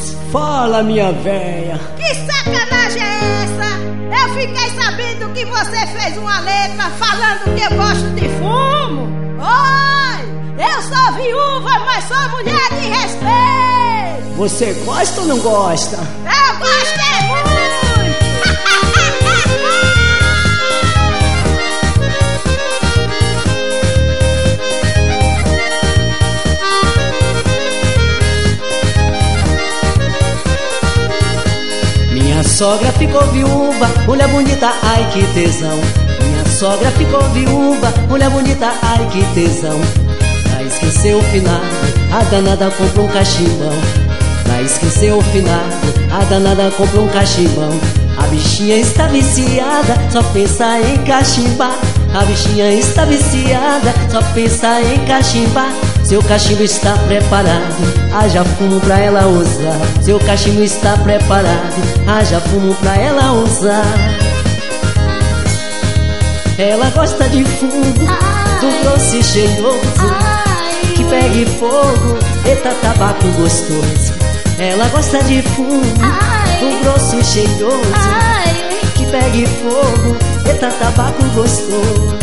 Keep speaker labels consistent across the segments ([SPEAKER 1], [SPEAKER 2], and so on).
[SPEAKER 1] Fala, minha véia.
[SPEAKER 2] Que sacanagem é essa? Eu fiquei sabendo que você fez uma letra falando que eu gosto de fumo. Oi, eu sou viúva, mas sou mulher de respeito.
[SPEAKER 1] Você gosta ou não gosta?
[SPEAKER 2] Eu gostei muito.
[SPEAKER 1] Minha sogra ficou viúva, mulher bonita, ai que tesão. Minha sogra ficou viúva, mulher bonita, ai que tesão. Pra esquecer o finado, a danada compra um cachimbão. Pra esquecer o finado, a danada compra um cachimbão. A bichinha está viciada, só pensa em cachimbar. A bichinha está viciada, só pensa em cachimbar. Seu cachimbo está preparado, haja fumo pra ela usar. Seu cachimbo está preparado, haja fumo pra ela usar. Ela gosta de fumo, do grosso e cheiroso, que pegue fogo, eita tabaco gostoso. Ela gosta de fumo, do grosso e cheiroso, que pegue fogo, eita tabaco gostoso.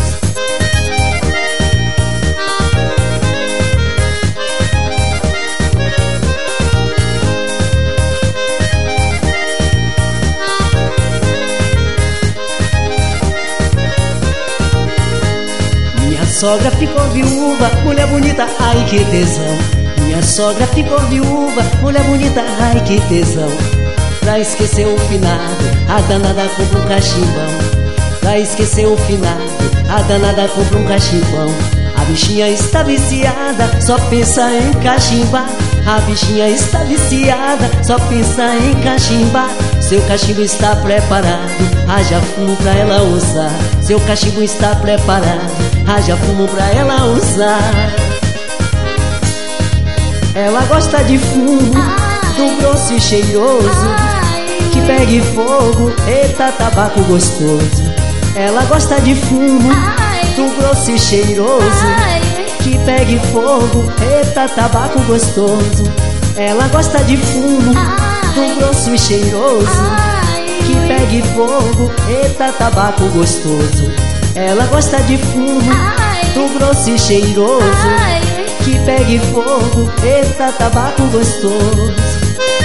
[SPEAKER 1] Minha sogra ficou viúva, mulher bonita, ai que tesão. Minha sogra ficou viúva, mulher bonita, ai que tesão. Pra esquecer o finado, a danada compra um cachimbão. Pra esquecer o finado, a danada compra um cachimbão. A bichinha está viciada, só pensa em cachimbar. A bichinha está viciada, só pensa em cachimbar. Seu cachimbo está preparado, haja fumo pra ela usar. Seu cachimbo está preparado, haja fumo pra ela usar. Ela gosta de fumo, do grosso e cheiroso, que pegue fogo, eita tabaco gostoso. Ela gosta de fumo, do grosso e cheiroso, que pegue fogo, eita tabaco gostoso. Ela gosta de fumo, do grosso e cheiroso, que pegue fogo, eita tabaco gostoso. Ela gosta de fumo, do grosso e cheiroso, que pegue fogo, eita tabaco gostoso.